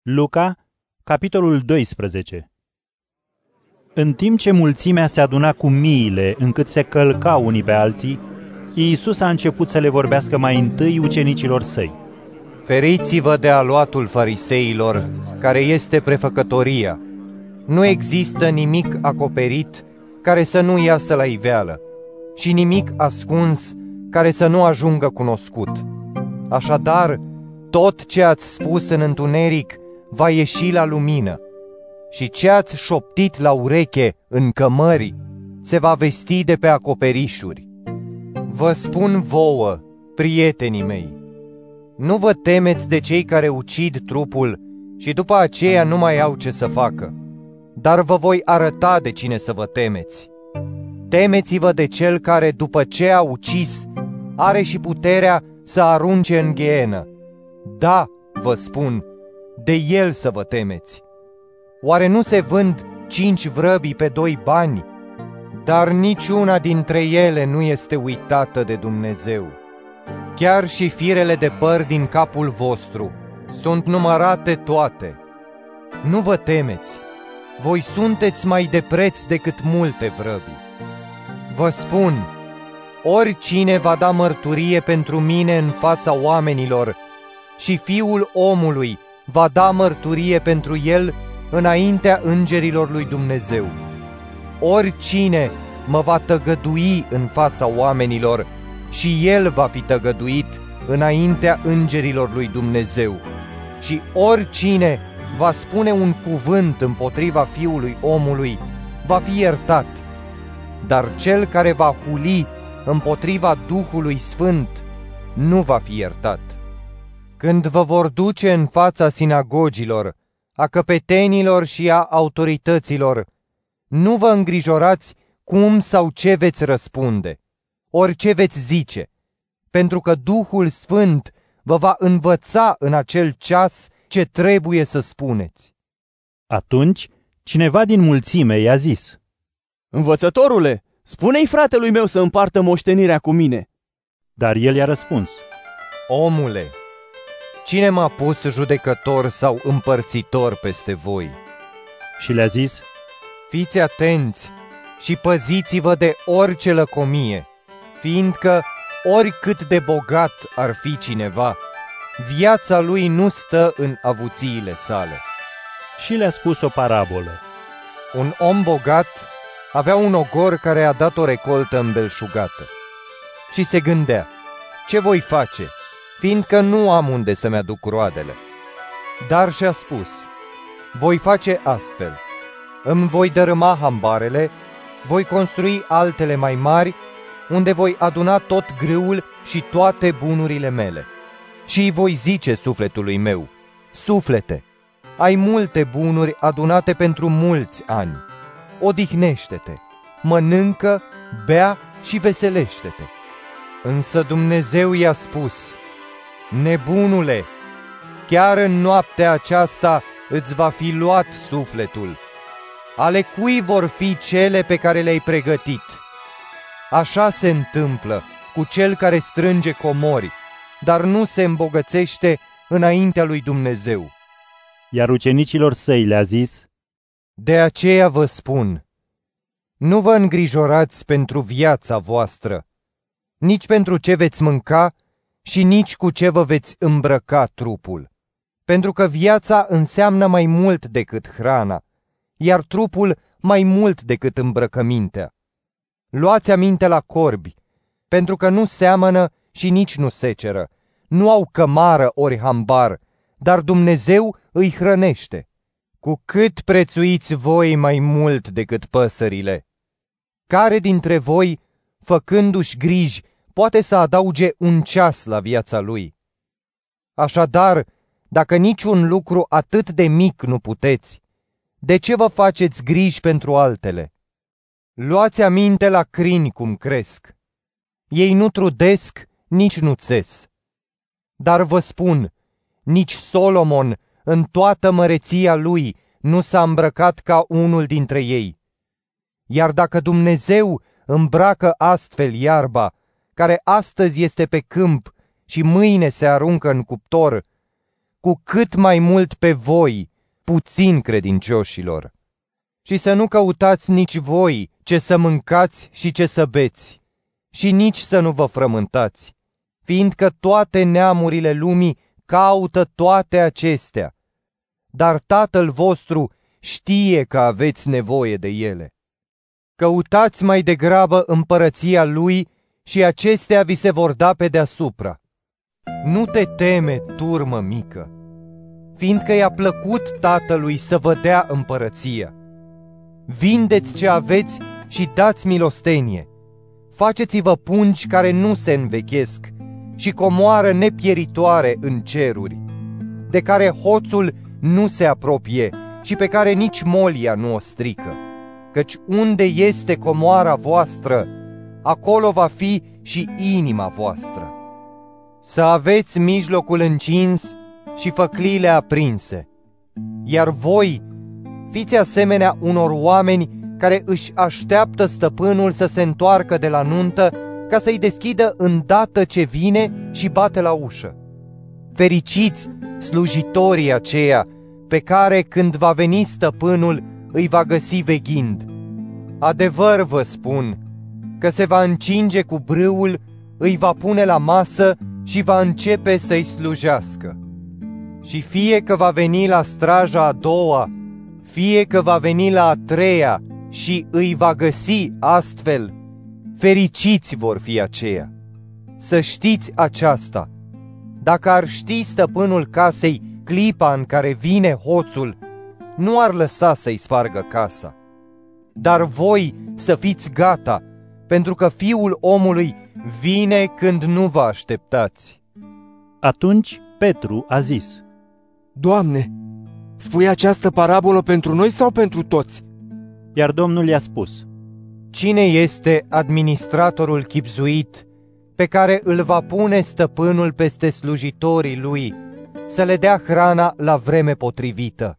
Luca, capitolul 12. În timp ce mulțimea se aduna cu miile, încât se călcau unii pe alții, Iisus a început să le vorbească mai întâi ucenicilor săi. Feriți-vă de aluatul fariseilor, care este prefăcătoria. Nu există nimic acoperit care să nu iasă la iveală și nimic ascuns care să nu ajungă cunoscut. Așadar, tot ce ați spus în întuneric va ieși la lumină și ce ați șoptit la ureche în cămări se va vesti de pe acoperișuri. Vă spun vouă, prietenii mei, nu vă temeți de cei care ucid trupul și după aceea nu mai au ce să facă, dar vă voi arăta de cine să vă temeți. Temeți-vă de cel care, după ce a ucis, are și puterea să arunce în ghenă. Da, vă spun, de el să vă temeți. Oare nu se vând 5 vrăbii pe 2 bani? Dar niciuna dintre ele nu este uitată de Dumnezeu. Chiar și firele de păr din capul vostru sunt numărate toate. Nu vă temeți, voi sunteți mai de preț decât multe vrăbii. Vă spun, oricine va da mărturie pentru mine în fața oamenilor și Fiul omului va da mărturie pentru el înaintea îngerilor lui Dumnezeu. Oricine mă va tăgădui în fața oamenilor și el va fi tăgăduit înaintea îngerilor lui Dumnezeu. Și oricine va spune un cuvânt împotriva Fiului omului va fi iertat, dar cel care va huli împotriva Duhului Sfânt nu va fi iertat. Când vă vor duce în fața sinagogilor, a căpetenilor și a autorităților, nu vă îngrijorați cum sau ce veți răspunde, ori ce veți zice, pentru că Duhul Sfânt vă va învăța în acel ceas ce trebuie să spuneți. Atunci, cineva din mulțime i-a zis: Învățătorule, spune-i fratelui meu să împartă moștenirea cu mine. Dar el i-a răspuns: Omule, cine m-a pus judecător sau împărțitor peste voi? Și le-a zis: Fiți atenți și păziți-vă de orice lăcomie, fiindcă oricât de bogat ar fi cineva, viața lui nu stă în avuțiile sale. Și le-a spus o parabolă. Un om bogat avea un ogor care a dat o recoltă îmbelșugată și se gândea: ce voi face, fiindcă nu am unde să-mi aduc roadele? Dar și-a spus: voi face astfel, îmi voi dărâma hambarele, voi construi altele mai mari, unde voi aduna tot grâul și toate bunurile mele. Și îi voi zice sufletului meu: suflete, ai multe bunuri adunate pentru mulți ani. Odihnește-te, mănâncă, bea și veselește-te. Însă Dumnezeu i-a spus: nebunule, chiar în noaptea aceasta îți va fi luat sufletul. Ale cui vor fi cele pe care le-ai pregătit? Așa se întâmplă cu cel care strânge comori, dar nu se îmbogățește înaintea lui Dumnezeu. Iar ucenicilor săi le-a zis: de aceea vă spun, nu vă îngrijorați pentru viața voastră, nici pentru ce veți mânca și nici cu ce vă veți îmbrăca trupul, pentru că viața înseamnă mai mult decât hrana, iar trupul mai mult decât îmbrăcămintea. Luați aminte la corbi, pentru că nu seamănă și nici nu seceră, nu au cămară ori hambar, dar Dumnezeu îi hrănește. Cu cât prețuiți voi mai mult decât păsările? Care dintre voi, făcându-și griji, poate să adauge un ceas la viața lui? Așadar, dacă niciun lucru atât de mic nu puteți, de ce vă faceți griji pentru altele? Luați aminte la crini cum cresc. Ei nu trudesc, nici nu țes. Dar vă spun, nici Solomon, în toată măreția lui, nu s-a îmbrăcat ca unul dintre ei. Iar dacă Dumnezeu îmbracă astfel iarba, care astăzi este pe câmp și mâine se aruncă în cuptor, cu cât mai mult pe voi, puțin credincioșilor. Și să nu căutați nici voi ce să mâncați și ce să beți, și nici să nu vă frământați, fiindcă toate neamurile lumii caută toate acestea, dar Tatăl vostru știe că aveți nevoie de ele. Căutați mai degrabă împărăția Lui și acestea vi se vor da pe deasupra. Nu te teme, turmă mică, fiindcă i-a plăcut Tatălui să vă dea împărăția. Vindeți ce aveți și dați milostenie. Faceți-vă pungi care nu se învechesc și comoară nepieritoare în ceruri, de care hoțul nu se apropie și pe care nici molia nu o strică. Căci unde este comoara voastră, acolo va fi și inima voastră. Să aveți mijlocul încins și făclile aprinse, iar voi fiți asemenea unor oameni care își așteaptă stăpânul să se întoarcă de la nuntă ca să-i deschidă îndată ce vine și bate la ușă. Fericiți slujitorii aceia pe care, când va veni stăpânul, îi va găsi veghind. Adevăr vă spun că se va încinge cu brâul, îi va pune la masă și va începe să-i slujească. Și fie că va veni la straja a doua, fie că va veni la a treia și îi va găsi astfel, fericiți vor fi aceia. Să știți aceasta: dacă ar ști stăpânul casei clipa în care vine hoțul, nu ar lăsa să-i spargă casa. Dar voi să fiți gata, pentru că Fiul omului vine când nu vă așteptați. Atunci Petru a zis: Doamne, spui această parabolă pentru noi sau pentru toți? Iar Domnul i-a spus: Cine este administratorul chibzuit pe care îl va pune stăpânul peste slujitorii lui să le dea hrana la vreme potrivită?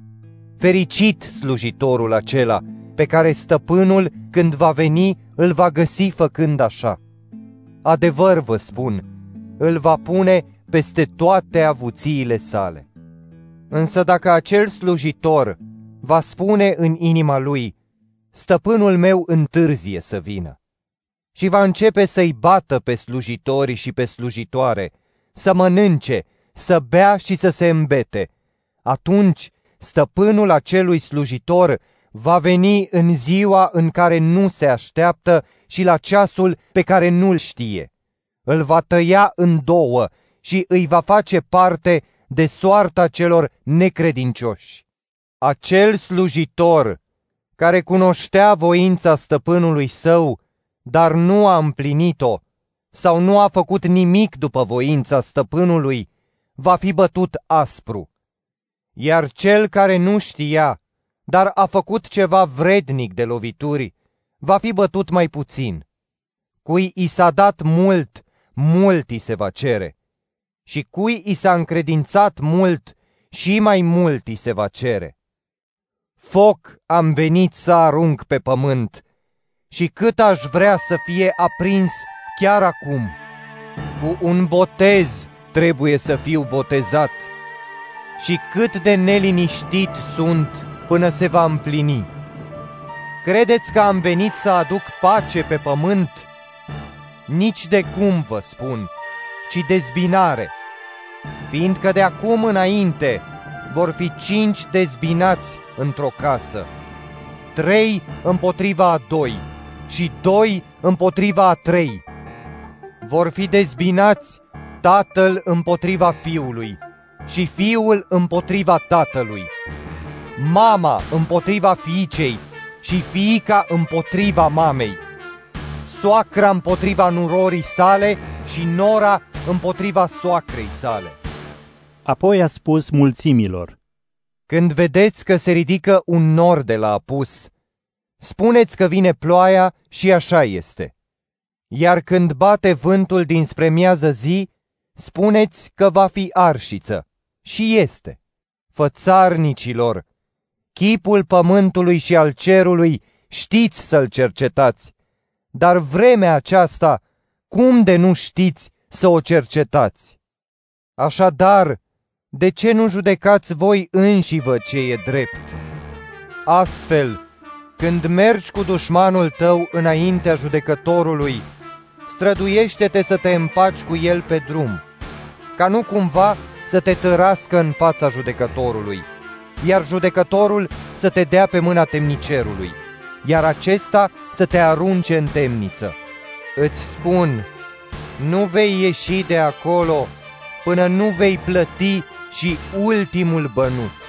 Fericit slujitorul acela pe care stăpânul, când va veni, îl va găsi făcând așa. Adevăr vă spun, îl va pune peste toate avuțiile sale. Însă dacă acel slujitor va spune în inima lui: stăpânul meu întârzie să vină, și va începe să-i bată pe slujitori și pe slujitoare, să mănânce, să bea și să se îmbete, atunci stăpânul acelui slujitor va veni în ziua în care nu se așteaptă și la ceasul pe care nu-l știe. Îl va tăia în două și îi va face parte de soarta celor necredincioși. Acel slujitor care cunoștea voința stăpânului său, dar nu a împlinit-o, sau nu a făcut nimic după voința stăpânului, va fi bătut aspru. Iar cel care nu știa, dar a făcut ceva vrednic de lovituri, va fi bătut mai puțin. Cui i s-a dat mult, mult i se va cere, și cui i s-a încredințat mult, și mai mult i se va cere. Foc am venit să arunc pe pământ, și cât aș vrea să fie aprins chiar acum. Cu un botez trebuie să fiu botezat, și cât de neliniștit sunt până se va împlini. Credeți că am venit să aduc pace pe pământ? Nici de cum vă spun, ci dezbinare, fiindcă de acum înainte vor fi 5 dezbinați într-o casă, 3 împotriva a 2 și 2 împotriva a 3. Vor fi dezbinați tatăl împotriva fiului și fiul împotriva tatălui, mama împotriva fiicei și fiica împotriva mamei, soacra împotriva nurorii sale și nora împotriva soacrei sale. Apoi a spus mulțimilor: Când vedeți că se ridică un nor de la apus, spuneți că vine ploaia și așa este. Iar când bate vântul dinspre miază zi, spuneți că va fi arșiță și este. Fățarnicilor, chipul pământului și al cerului știți să-l cercetați, dar vremea aceasta, cum de nu știți să o cercetați? Așadar, De ce nu judecați voi înșivă ce e drept? Astfel, când mergi cu dușmanul tău înaintea judecătorului, străduiește-te să te împaci cu el pe drum, ca nu cumva să te tărască în fața judecătorului, iar judecătorul să te dea pe mâna temnicerului, iar acesta să te arunce în temniță. Îți spun, nu vei ieși de acolo până nu vei plăti și ultimul bănuț.